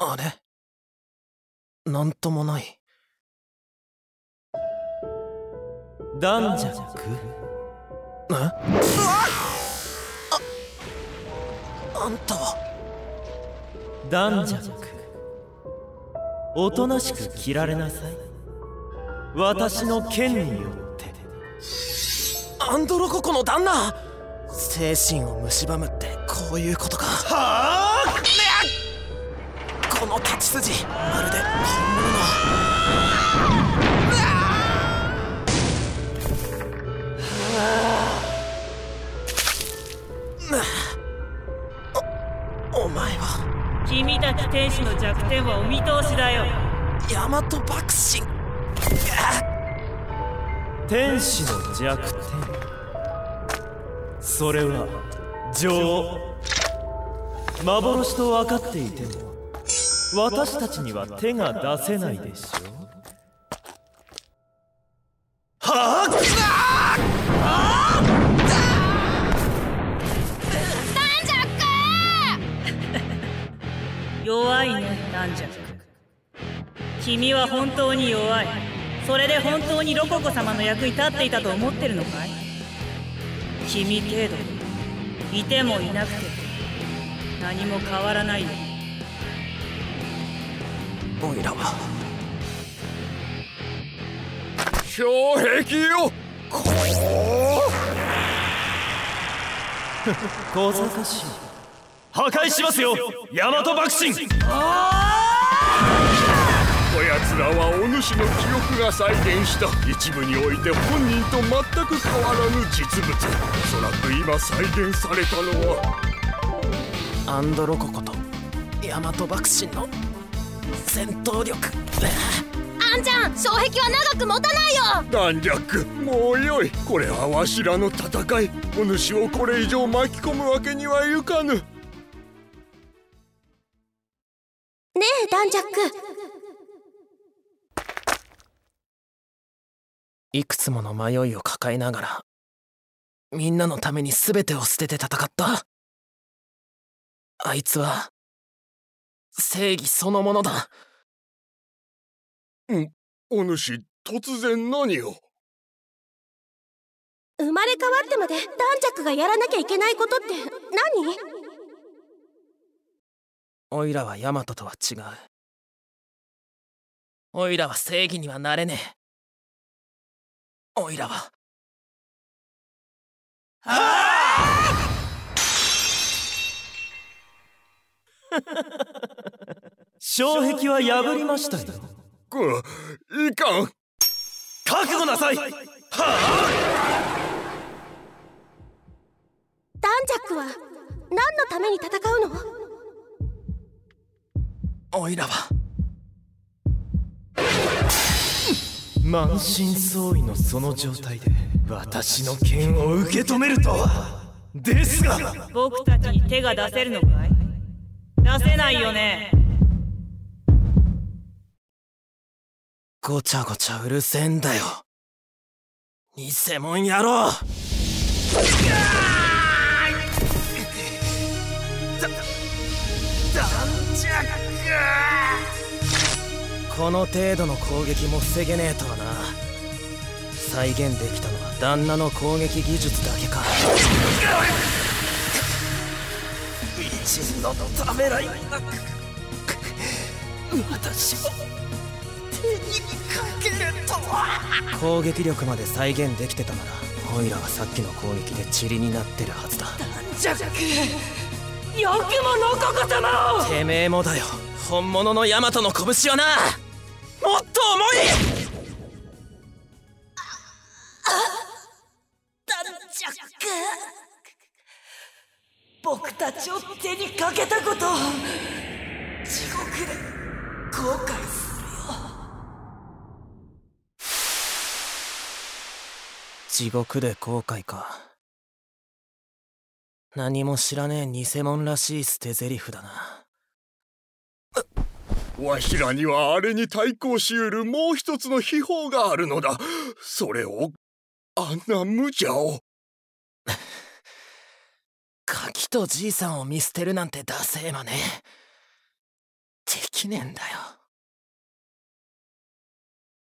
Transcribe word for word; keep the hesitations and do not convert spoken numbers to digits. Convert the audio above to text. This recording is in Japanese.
あれ、なんともない。 ダンジャック。 え？うわっ！あ、あんたは。 ダンジャック、おとなしく切られなさい。私の剣によって。 アンドロココの旦那、精神を蝕むってこういうことか。 はあ！ この立ち筋、まるで本物の。お、お前は。 君たち天使の弱点はお見通しだよ。 ヤマト爆心。 天使の弱点、それは女王。幻と分かっていても私たちには手が出せないでしょう。はあ！ ダンジャック弱いね、ダンジャック。君は本当に弱い。それで本当にロココ様の役に立っていたと思ってるのかい？君程度いてもいなくて何も変わらないよ。 オイラは障壁よ。こう小賢しい。破壊しますよ、ヤマト爆心。 こやつらはお主の記憶が再現した一部において本人と全く変わらぬ実物。おそらく今再現されたのはアンドロココとヤマト爆心の戦闘力。 あんちゃん、障壁は長く持たないよ。 ダンジャック、もうよい。これはわしらの戦い。お主をこれ以上巻き込むわけにはいかぬ。ねえダンジャック、 いくつもの迷いを抱えながらみんなのために全てを捨てて戦った。あいつは正義そのものだ。 ん、お主突然何を。 生まれ変わってまでダンジャックがやらなきゃいけないことって何？ オイラはヤマトとは違う。オイラは正義にはなれねえ。オイラは障壁は破りましたよ。 く、いかん。 覚悟なさい。はあ！ ダンジャックは何のために戦うの？ オイラは満身創痍のその状態で私の剣を受け止めるとは。ですが僕たちに手が出せるのかい？出せないよね。 ごちゃごちゃうるせえんだよ、偽物野郎。この程度の攻撃も防げねえとはな。再現できたのは旦那の攻撃技術だけか。美人のためらい、私も手にかけるとは。攻撃力まで再現できてたならオイラはさっきの攻撃で塵になってるはずだ。 ダンジャック、よくもロココ様を。 てめえもだよ、本物のヤマトの拳はな、もっと重い。 ダンジャック、僕たちを手にかけたこと地獄で後悔するよ。 地獄で後悔か。何も知らねえ偽物らしい捨て台詞だな。 わしらにはあれに対抗しうるもう一つの秘宝があるのだ。それをあんな無茶を。 ガキとじいさんを見捨てるなんてダセえまね。敵きねえんだよ。